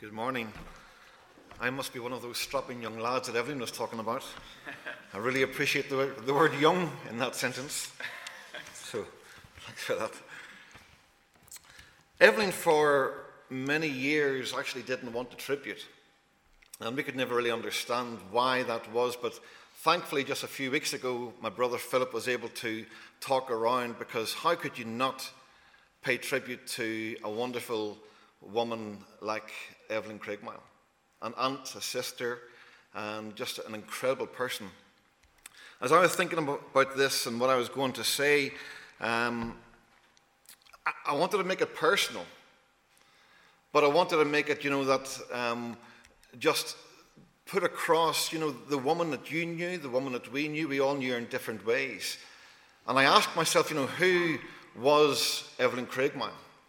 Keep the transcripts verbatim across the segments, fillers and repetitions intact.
Good morning. I must be one of those strapping young lads that Evelyn was talking about. I really appreciate the, the word young in that sentence. So, thanks for that. Evelyn, for many years, actually didn't want the tribute. And we could never really understand why that was, but thankfully, just a few weeks ago, my brother Philip was able to talk around, because how could you not pay tribute to a wonderful woman like Evelyn Craigmile? An aunt, a sister, and just an incredible person. As I was thinking about, about this and what I was going to say, um, I, I wanted to make it personal. But I wanted to make it, you know, that um, just put across, you know, the woman that you knew, the woman that we knew, we all knew her in different ways. And I asked myself, you know, who was Evelyn Craigmile?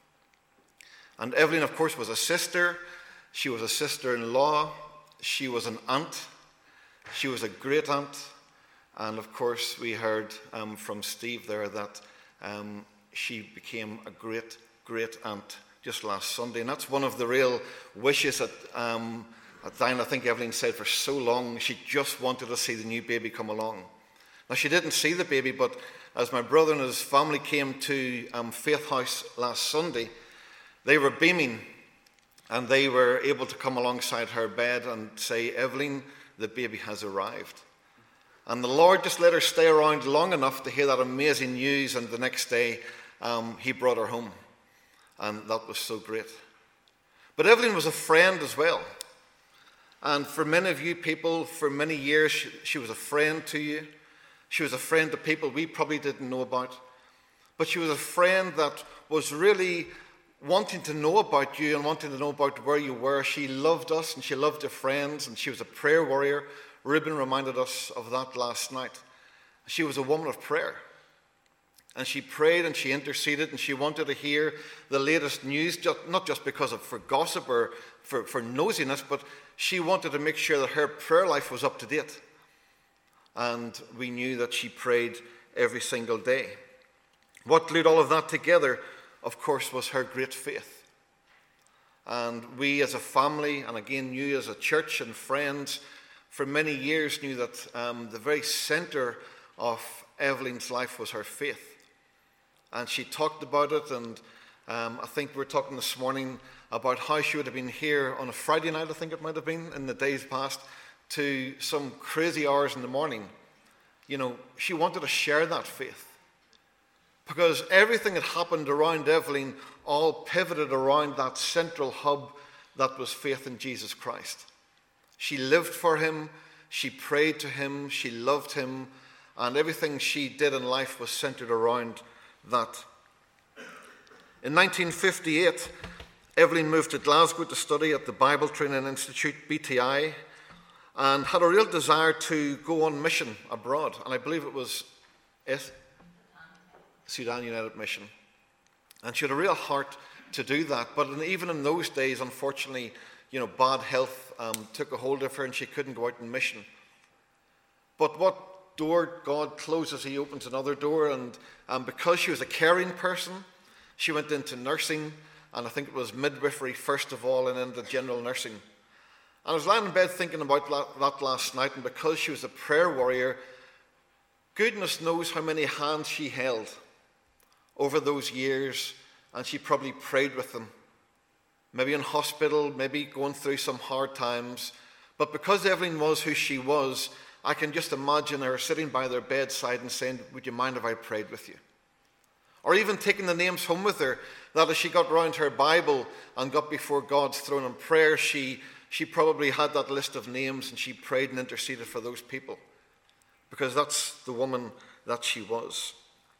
And Evelyn, of course, was a sister. She was a sister-in-law. She was an aunt. She was a great aunt. And, of course, we heard um, from Steve there that um, she became a great, great aunt just last Sunday. And that's one of the real wishes that, um, that Diane, I think Evelyn said for so long. She just wanted to see the new baby come along. Now, she didn't see the baby, but as my brother and his family came to um, Faith House last Sunday, they were beaming, and they were able to come alongside her bed and say, "Evelyn, the baby has arrived." And the Lord just let her stay around long enough to hear that amazing news, and the next day um, he brought her home. And that was so great. But Evelyn was a friend as well. And for many of you people, for many years, she, she was a friend to you. She was a friend to people we probably didn't know about. But she was a friend that was really wanting to know about you and wanting to know about where you were. She loved us and she loved her friends, and she was a prayer warrior. Ruben reminded us of that last night. She was a woman of prayer. And she prayed and she interceded, and she wanted to hear the latest news, just, not just because of for gossip or for, for nosiness, but she wanted to make sure that her prayer life was up to date. And we knew that she prayed every single day. What glued all of that together, of course, was her great faith. And we as a family, and again you as a church and friends, for many years knew that um, the very center of Evelyn's life was her faith. And she talked about it, and um, I think we were talking this morning about how she would have been here on a Friday night, I think it might have been, in the days past, to some crazy hours in the morning. You know, she wanted to share that faith. Because everything that happened around Evelyn all pivoted around that central hub that was faith in Jesus Christ. She lived for him, she prayed to him, she loved him, and everything she did in life was centered around that. In nineteen fifty-eight, Evelyn moved to Glasgow to study at the Bible Training Institute, B T I, and had a real desire to go on mission abroad. And I believe it was it, Sudan United Mission. And she had a real heart to do that. But even in those days, unfortunately, you know, bad health um, took a hold of her, and she couldn't go out on mission. But what door God closes, he opens another door. And um, because she was a caring person, she went into nursing, and I think it was midwifery first of all, and then the general nursing. And I was lying in bed thinking about that last night, and because she was a prayer warrior, goodness knows how many hands she held over those years, and she probably prayed with them. Maybe in hospital, maybe going through some hard times. But because Evelyn was who she was, I can just imagine her sitting by their bedside and saying, "Would you mind if I prayed with you?" Or even taking the names home with her, that as she got round her Bible and got before God's throne in prayer, she, she probably had that list of names, and she prayed and interceded for those people. Because that's the woman that she was.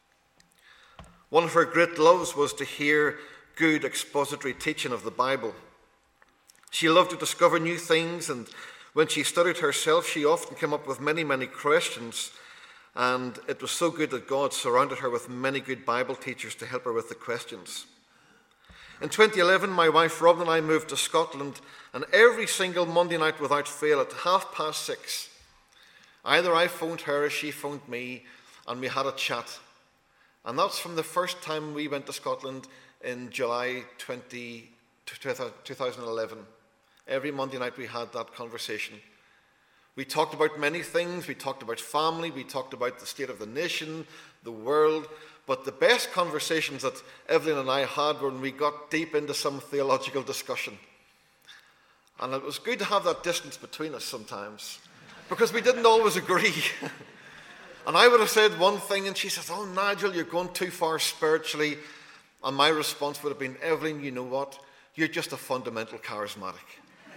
One of her great loves was to hear good expository teaching of the Bible. She loved to discover new things, and when she studied herself, she often came up with many, many questions. And it was so good that God surrounded her with many good Bible teachers to help her with the questions. In twenty eleven, my wife Robin and I moved to Scotland, and every single Monday night without fail at half past six, either I phoned her or she phoned me, and we had a chat. And that's from the first time we went to Scotland in July two thousand eleven. Every Monday night we had that conversation. We talked about many things. We talked about family. We talked about the state of the nation, the world. But the best conversations that Evelyn and I had were when we got deep into some theological discussion. And it was good to have that distance between us sometimes, because we didn't always agree. And I would have said one thing, and she says, "Oh, Nigel, you're going too far spiritually." And my response would have been, "Evelyn, you know what? You're just a fundamental charismatic."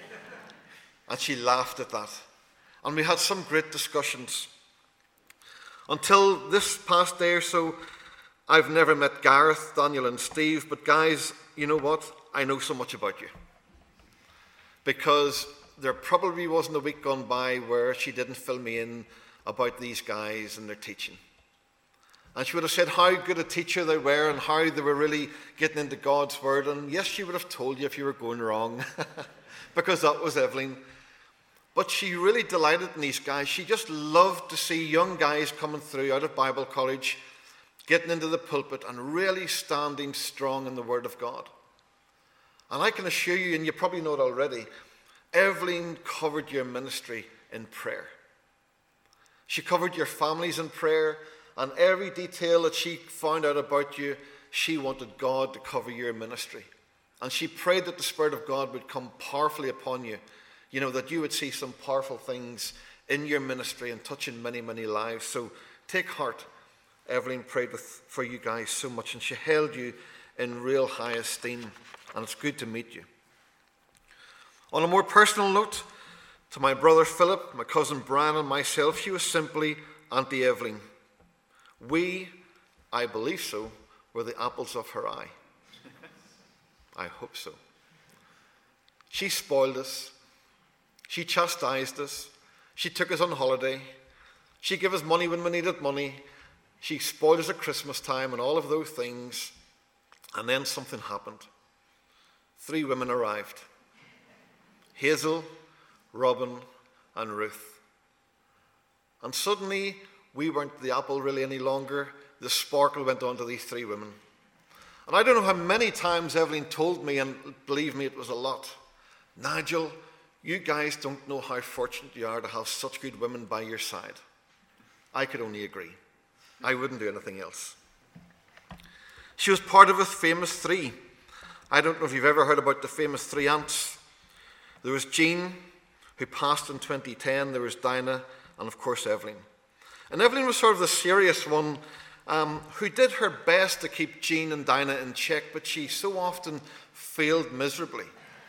And she laughed at that. And we had some great discussions. Until this past day or so, I've never met Gareth, Daniel, and Steve. But guys, you know what? I know so much about you. Because there probably wasn't a week gone by where she didn't fill me in about these guys and their teaching. And she would have said how good a teacher they were and how they were really getting into God's word. And yes, she would have told you if you were going wrong, because that was Evelyn. But she really delighted in these guys. She just loved to see young guys coming through out of Bible college, getting into the pulpit and really standing strong in the Word of God. And I can assure you, and you probably know it already, Evelyn covered your ministry in prayer. She covered your families in prayer, and every detail that she found out about you, she wanted God to cover your ministry. And she prayed that the Spirit of God would come powerfully upon you. You know, that you would see some powerful things in your ministry and touching many, many lives. So take heart. Evelyn prayed with, for you guys so much, and she held you in real high esteem, and it's good to meet you. On a more personal note, to my brother Philip, my cousin Brian, and myself, she was simply Auntie Evelyn. We, I believe so, were the apples of her eye. I hope so. She spoiled us. She chastised us. She took us on holiday. She gave us money when we needed money. She spoiled us at Christmas time and all of those things. And then something happened. Three women arrived. Hazel, Robin, and Ruth. And suddenly, we weren't the apple really any longer. The sparkle went on to these three women. And I don't know how many times Evelyn told me, and believe me, it was a lot, "Nigel, you guys don't know how fortunate you are to have such good women by your side." I could only agree. I wouldn't do anything else. She was part of a famous three. I don't know if you've ever heard about the famous three aunts. There was Jean, who passed in twenty ten. There was Dinah, and of course Evelyn. And Evelyn was sort of the serious one, um, who did her best to keep Jean and Dinah in check, but she so often failed miserably.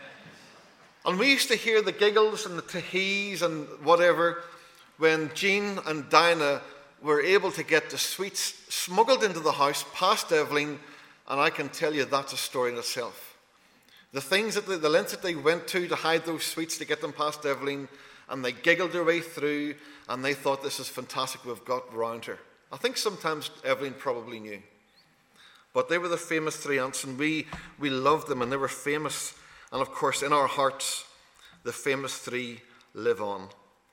And we used to hear the giggles and the tehees and whatever when Jean and Dinah were able to get the sweets smuggled into the house past Evelyn, and I can tell you that's a story in itself. The things that they, the lengths that they went to to hide those sweets to get them past Evelyn, and they giggled their way through, and they thought, "This is fantastic, we've got round her." I think sometimes Evelyn probably knew. But they were the famous three aunts, and we, we loved them, and they were famous. And of course, in our hearts, the famous three live on.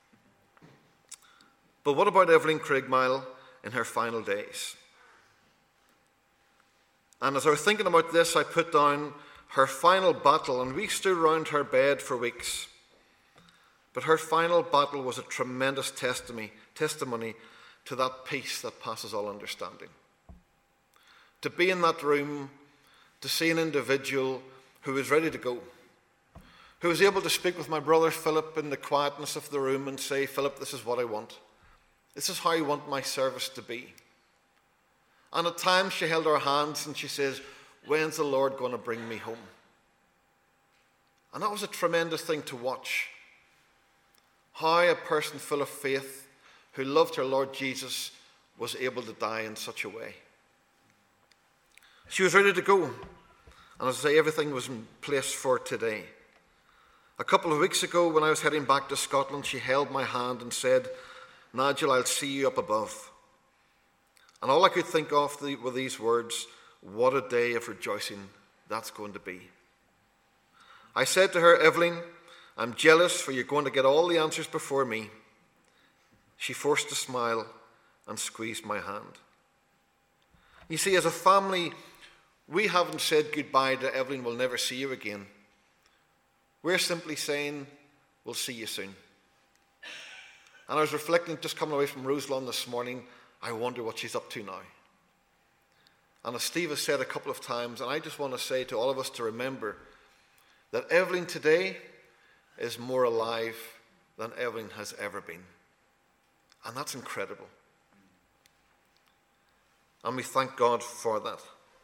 But what about Evelyn Craigmile in her final days? And as I was thinking about this, I put down her final battle, and we stood around her bed for weeks. But her final battle was a tremendous testimony, testimony to that peace that passes all understanding. To be in that room, to see an individual who was ready to go, who was able to speak with my brother Philip in the quietness of the room and say, "Philip, this is what I want. This is how I want my service to be." And at times she held our hands and she says, "When's the Lord going to bring me home?" And that was a tremendous thing to watch. How a person full of faith who loved her Lord Jesus was able to die in such a way. She was ready to go. And as I say, everything was in place for today. A couple of weeks ago, when I was heading back to Scotland, she held my hand and said, "Nigel, I'll see you up above." And all I could think of were these words, "What a day of rejoicing that's going to be." I said to her, "Evelyn, I'm jealous for you're going to get all the answers before me." She forced a smile and squeezed my hand. You see, as a family, we haven't said goodbye to Evelyn, "We'll never see you again." We're simply saying, we'll see you soon. And I was reflecting, just coming away from Roselawn this morning, I wonder what she's up to now. And as Steve has said a couple of times, and I just want to say to all of us to remember that Evelyn today is more alive than Evelyn has ever been. And that's incredible. And we thank God for that.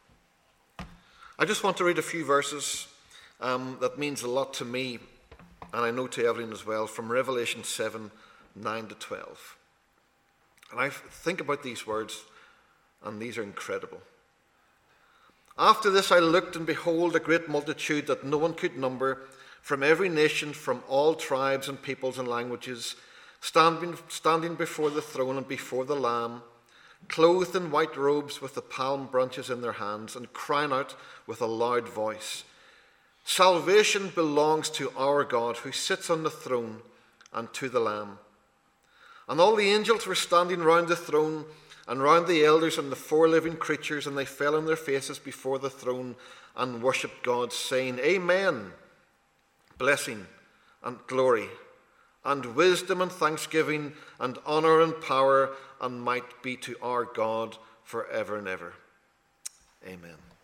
I just want to read a few verses um, that means a lot to me, and I know to Evelyn as well, from Revelation seven, nine to twelve. And I think about these words, and these are incredible. After this I looked, and behold, a great multitude that no one could number, from every nation, from all tribes and peoples and languages, standing, standing before the throne and before the Lamb, clothed in white robes with the palm branches in their hands, and crying out with a loud voice, Salvation belongs to our God, who sits on the throne, and to the Lamb. And all the angels were standing round the throne, and round the elders and the four living creatures, and they fell on their faces before the throne, and worshipped God, saying, Amen. Blessing and glory, and wisdom and thanksgiving, and honor and power and might be to our God forever and ever. Amen.